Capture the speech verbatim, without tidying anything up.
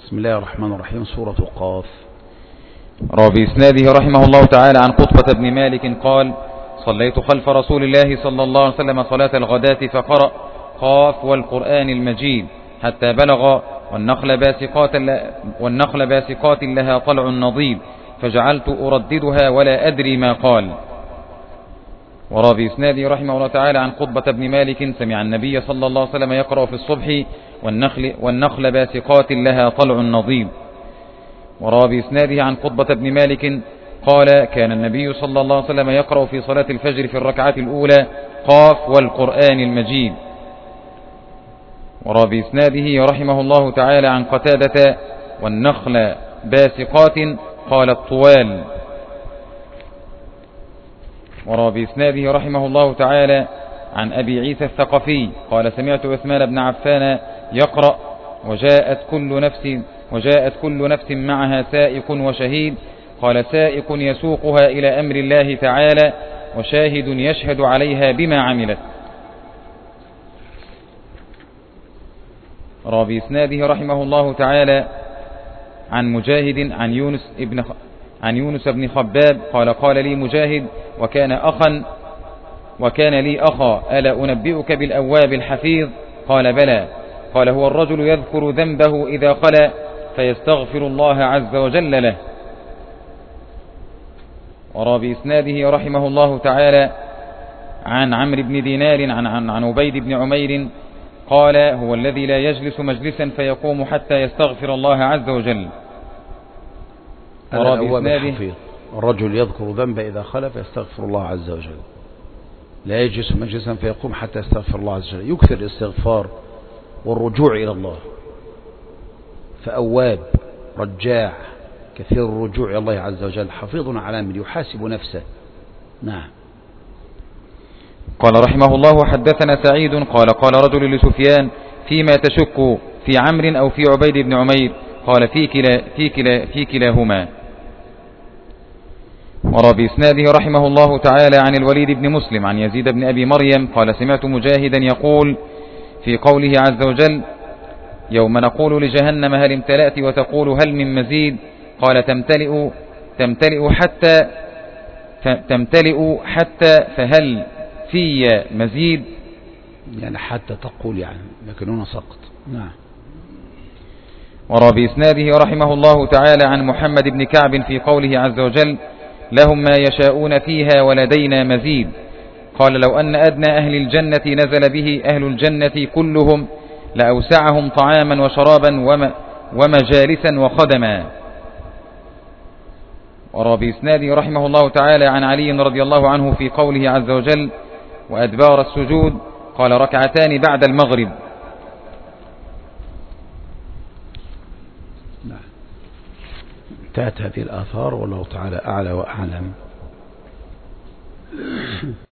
بسم الله الرحمن الرحيم. سورة قاف. روى بإسناده رحمه الله تعالى عن قطبة بن مالك قال: صليت خلف رسول الله صلى الله عليه وسلم صلاة الغداة فقرأ قاف والقرآن المجيد حتى بلغ والنخل باسقات, والنخل باسقات لها طلع نضيد فجعلت أرددها ولا أدري ما قال. وروى بإسناده رحمه الله تعالى عن قطبة بن مالك سمع النبي صلى الله عليه وسلم يقرأ في الصبح والنخل, والنخل باسقات لها طلع نضيد. وروى بإسناده عن قطبة بن مالك قال: كان النبي صلى الله عليه وسلم يقرأ في صلاة الفجر في الركعة الأولى قاف والقرآن المجيد. وروى بإسناده رحمه الله تعالى عن قتادة: والنخل باسقات قال الطوال. وروى بإسناده رحمه الله تعالى عن أبي عيسى الثقفي قال: سمعت عثمان بن عفان يقرأ: وجاءت كل نفس وجاءت كل نفس معها سائق وشهيد. قال: سائق يسوقها إلى أمر الله تعالى، وشاهد يشهد عليها بما عملت. روى بإسناده رحمه الله تعالى عن مجاهد عن يونس ابن عن يونس بن خباب قال: قال لي مجاهد: وكان أخا وكان لي أخا ألا أنبئك بالأواب الحفيظ؟ قال: بلى. قال: هو الرجل يذكر ذنبه إذا خلا فيستغفر الله عز وجل له. وروى بإسناده رحمه الله تعالى عن عمرو بن دينار عن, عن, عن عبيد بن عمير قال: هو الذي لا يجلس مجلسا فيقوم حتى يستغفر الله عز وجل. وروى بإسناده الرجل يذكر ذنبه إذا خلا فيستغفر الله عز وجل، لا يجلس مجلسا فيقوم حتى يستغفر الله عز وجل، يكثر الاستغفار والرجوع إلى الله، فأواب رجاع كثير الرجوع إلى الله عز وجل، حفيظ على من يحاسب نفسه. نعم. قال رحمه الله: حدثنا سعيد قال: قال رجل لسفيان: فيما تشك، في عمرو أو في عبيد بن عمير؟ قال: في, كلا في, كلا في كلاهما. وروى بإسناده رحمه الله تعالى عن الوليد بن مسلم عن يزيد بن أبي مريم قال: سمعت مجاهدا يقول في قوله عز وجل: يوم نقول لجهنم هل امتلأت وتقول هل من مزيد؟ قال: تمتلئ تمتلئ حتى تمتلئ حتى فهل في مزيد؟ يعني حتى تقول يعني، لكن هنا سقط. نعم. وروى بإسناده رحمه الله تعالى عن محمد بن كعب في قوله عز وجل: لهم ما يشاءون فيها ولدينا مزيد. قال: لو أن أدنى أهل الجنة نزل به أهل الجنة كلهم لأوسعهم طعاما وشرابا ومجالسا وخدما. وروى بإسناده رحمه الله تعالى عن علي رضي الله عنه في قوله عز وجل: وأدبار السجود قال: ركعتان بعد المغرب. انتهت هذه الآثار والله تعالى أعلى وأعلم.